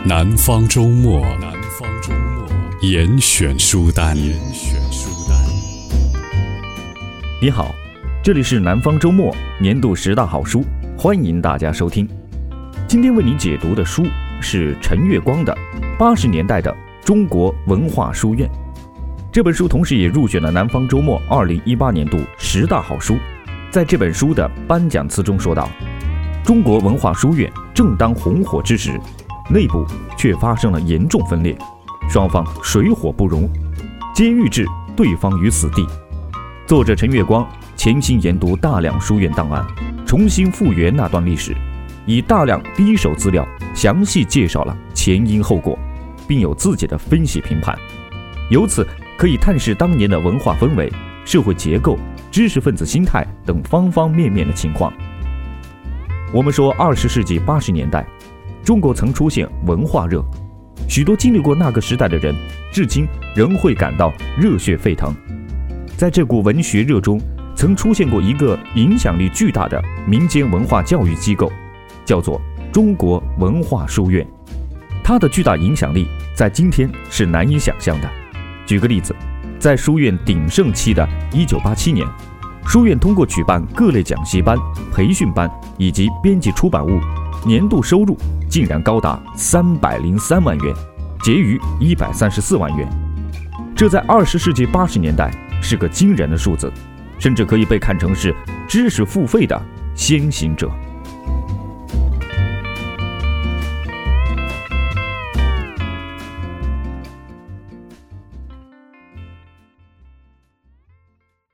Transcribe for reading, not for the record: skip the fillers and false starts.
南方周末，严选书单。 你好，这里是南方周末年度10大好书，欢迎大家收听。今天为你解读的书是陈月光的《80年代的中国文化书院》。这本书同时也入选了南方周末2018年度10大好书。在这本书的颁奖词中说道，中国文化书院正当红火之时，内部却发生了严重分裂，双方水火不容，皆欲置对方于死地。作者陈月光潜心研读大量书院档案，重新复原那段历史，以大量第一手资料详细介绍了前因后果，并有自己的分析评判，由此可以探视当年的文化氛围、社会结构、知识分子心态等方方面面的情况。我们说20世纪80年代中国曾出现文化热，许多经历过那个时代的人至今仍会感到热血沸腾。在这股文学热中，曾出现过一个影响力巨大的民间文化教育机构，叫做中国文化书院。它的巨大影响力在今天是难以想象的。举个例子，在书院鼎盛期的1987年，书院通过举办各类讲习班、培训班以及编辑出版物，年度收入竟然高达303万元，结余134万元。这在20世纪80年代是个惊人的数字，甚至可以被看成是知识付费的先行者。